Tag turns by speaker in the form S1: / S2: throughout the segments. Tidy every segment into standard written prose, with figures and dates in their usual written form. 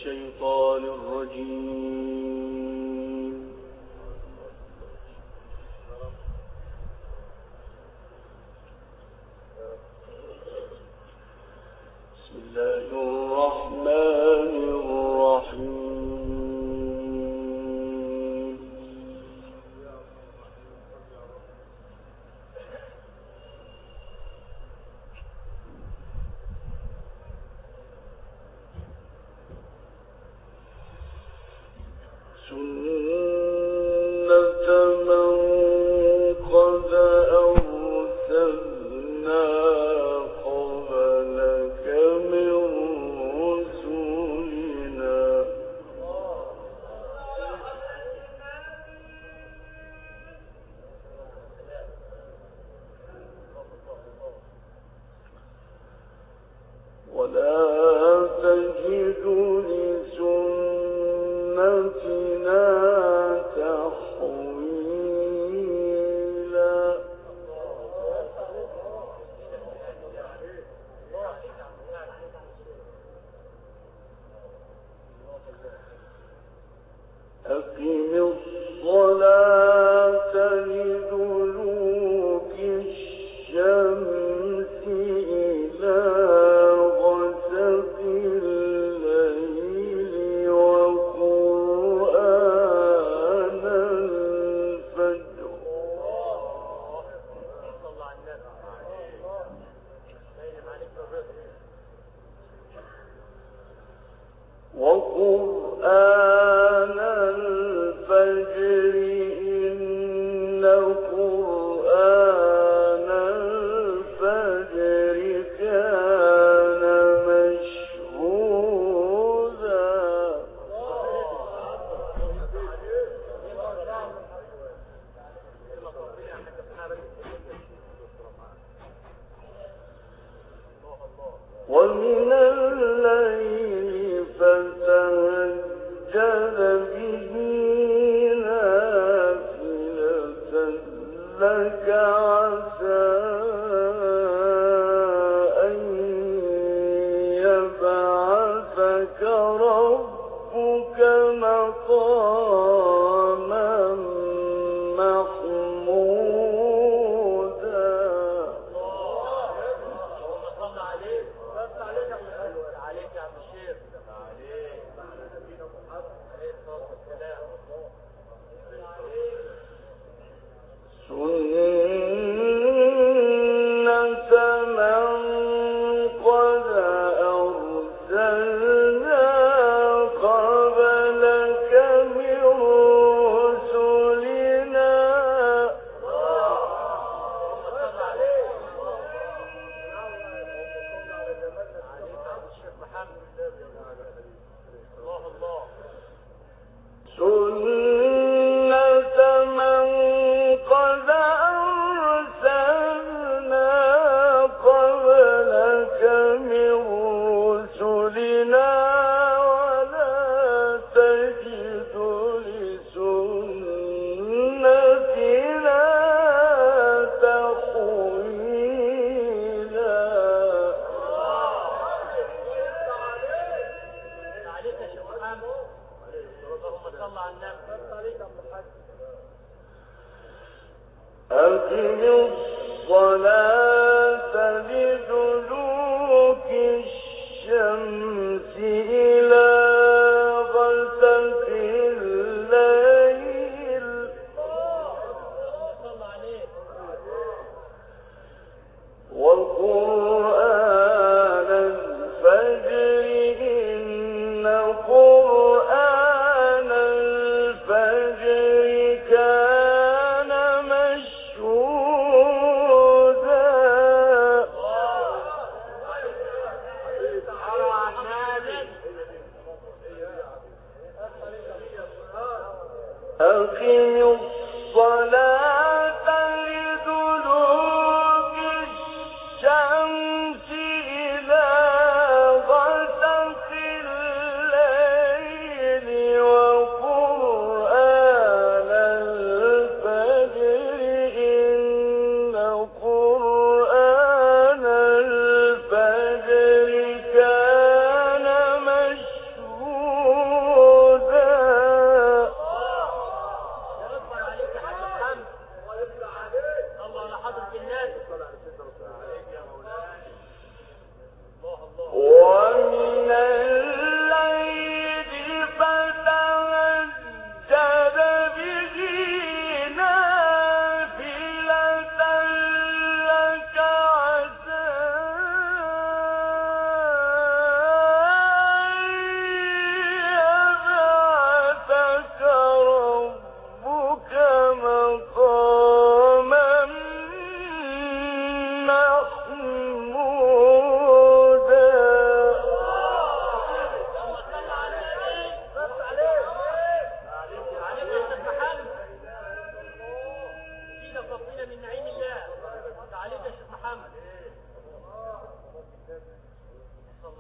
S1: الشيطان الرجيم. بسم الله الرحمن الرحيم. سنة من قد أرسلنا قبلك من رسلنا ولا تجد لسنتنا تحويلا. أقم الصلاة لدلوك الشمس إلى غسق الليل وقرآن الفجر وقرآن الفجر إن قرآن الفجر كان مشهودا. ومن الليل فتهجد به نافلة لك عسى أن يبعثك ربك مقاما محمودا. سنة من قد أرسلنا قبلك من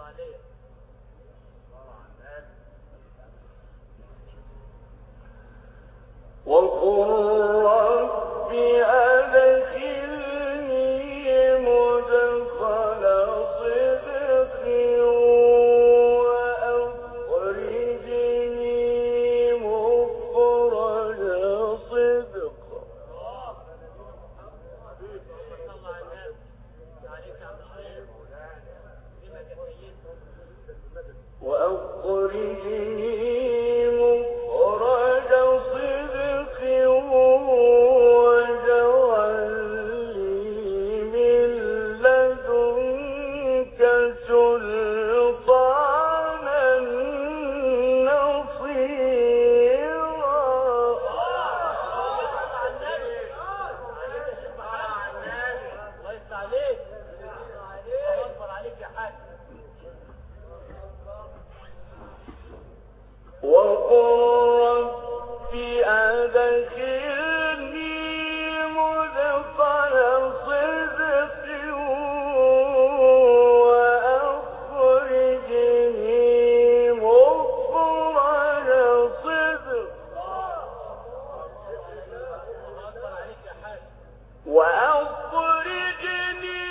S1: وقل رب أدخلني مدخل صدق وأخرجني مخرج صدق وأخرجني مخرج صدق واجعل لي من لدنك سلطانا وقل رب أدخلني مدخل صدق وأخرجني مخرج صدق وأخرجني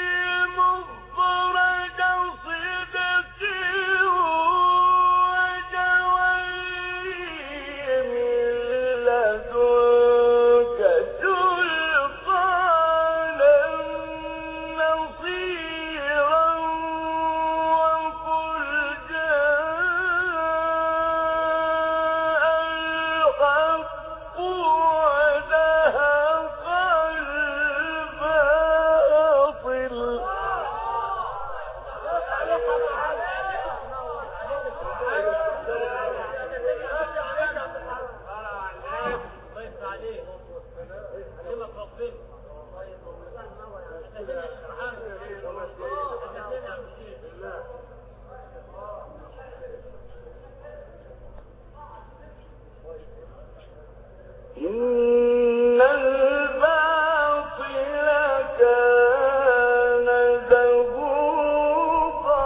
S1: مخرج صدق واجعل لي من لدنك سلطانا نصيرا وقل جاء الحق وزهق الباطل إن الباطل كان زهوقا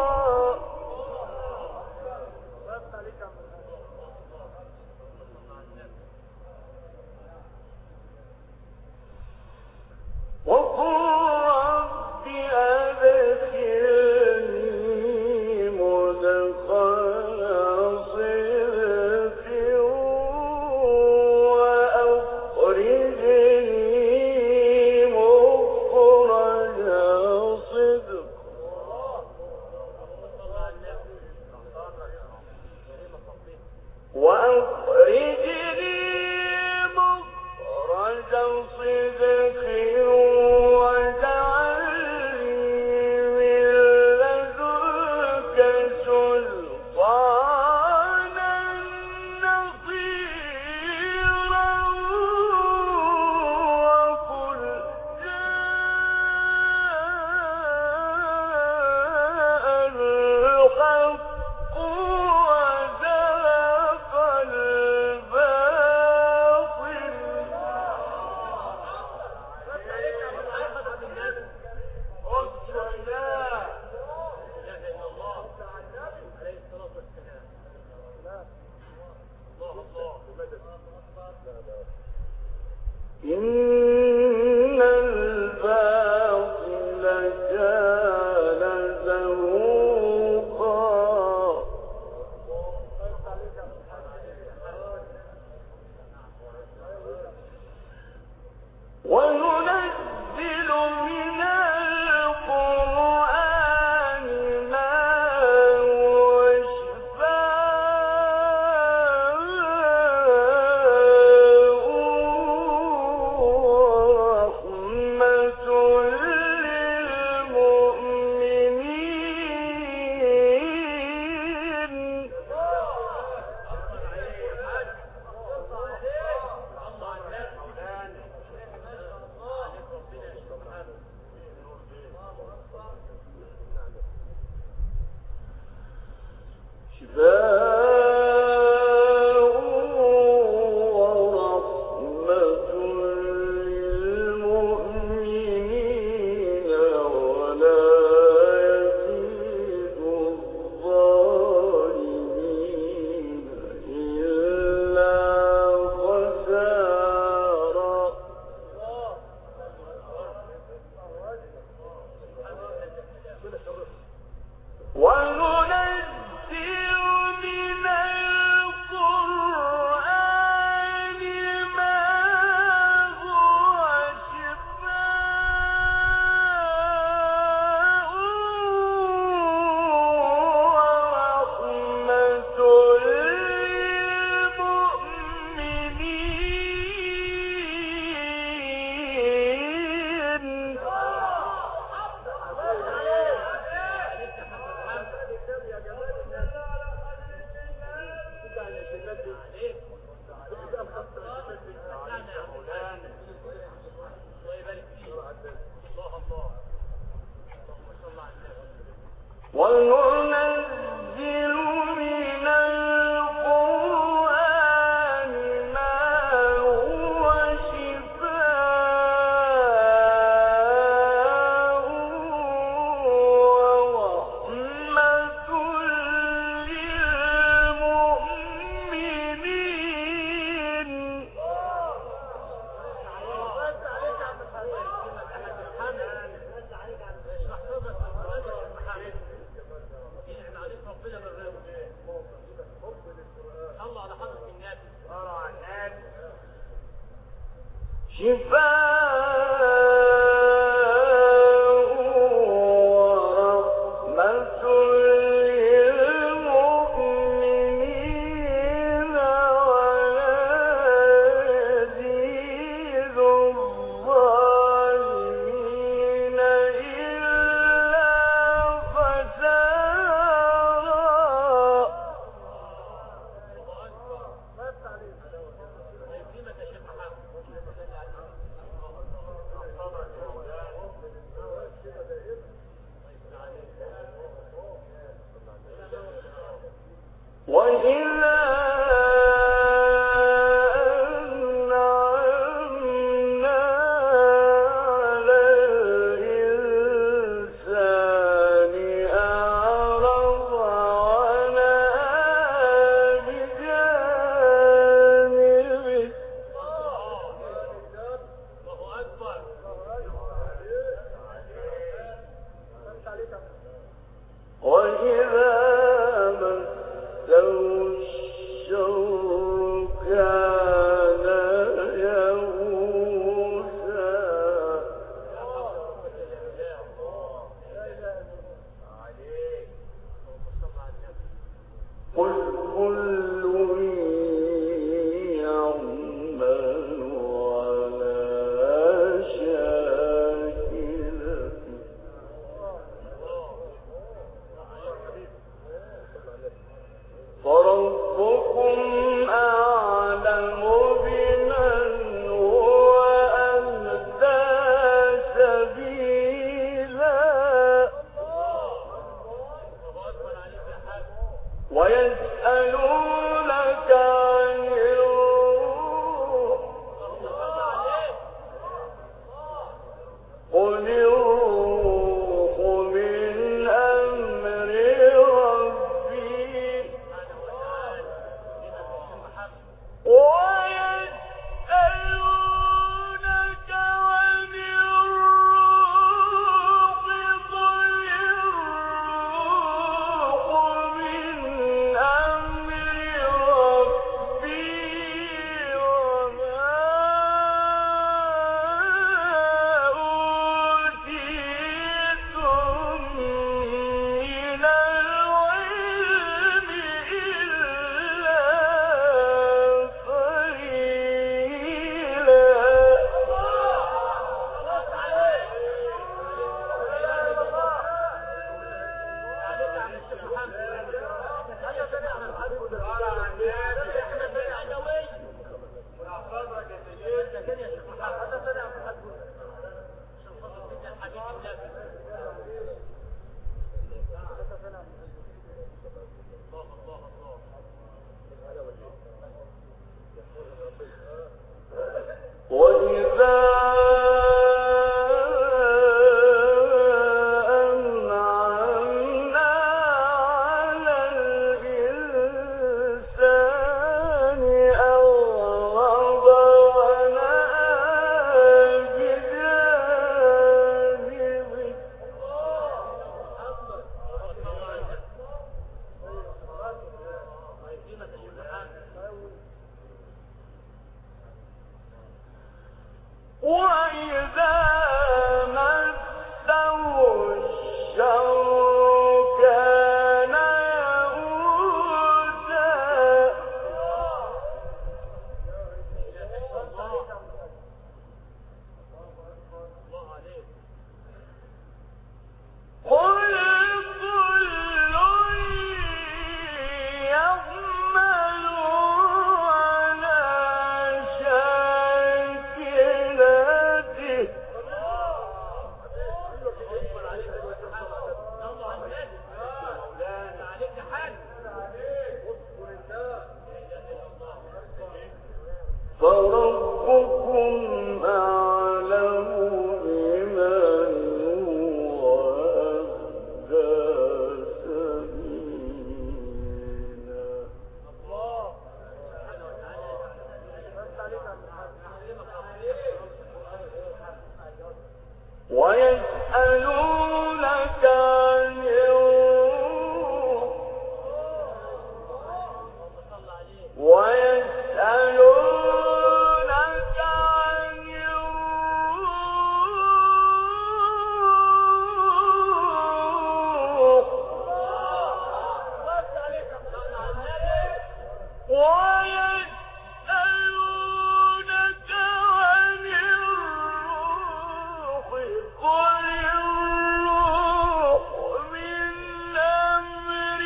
S1: وقل رب أدخلني مدخل صدق وأخرجني مخرج صدق وأخرجني مخرج صدق واجعل لي من لدنك سلطانا نصيرا وقل جاء الحق وزهق الباطل إن الباطل كان زهوقا وننزل من القرآن ما هو شفاء ورحمة للمؤمنين شفاء ورحمة للمؤمنين ولا يزيد من القرآن ما هو شفاء ورحمة للمؤمنين. شفاء ورحمة للمؤمنين ولا يزيد الظالمين إلا خسارا. وإذا أنعمنا على الإنسان أعرض ونأى بجانبه. وإذا مسه الشر كان يئوسا. قل كل يعمل على شاكلته فربكم أعلم بمن هو أهدى سبيلا. ويسألونك عن الروح قل الروح من أمر ربي. ويسألونك عن الروح قل الروح من أمر ربي فربكم أعلم بمن هو أهدى سبيلا. ويسألونك عن الروح قل الروح من أمر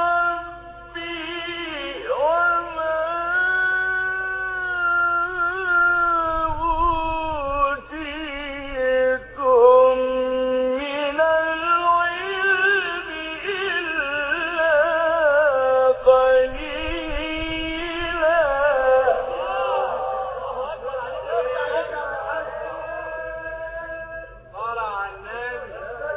S1: ربي وما أوتيتم من العلم إلا قليلا. صلى على النبي.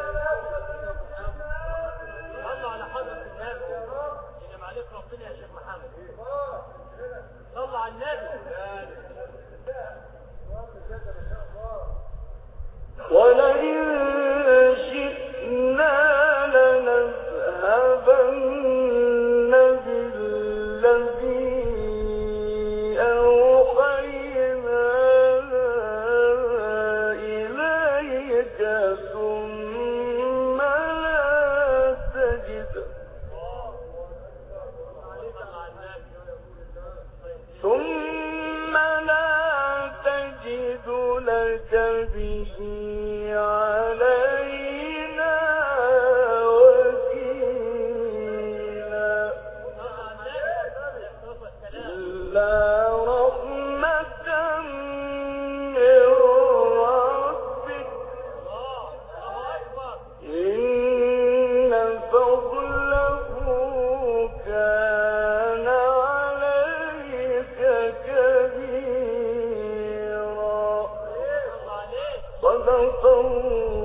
S1: صلى على حضرة النبي. إنما عليك ربنا يا شيخ محمد. صلى على النبي. ولئن شئنا لنذهبن بالذي أوحينا إليك ثم لا تجد لك به علينا وكيلا. إلا رحمة من ربك إن فضله كان عليك كبيرا. صدق الله.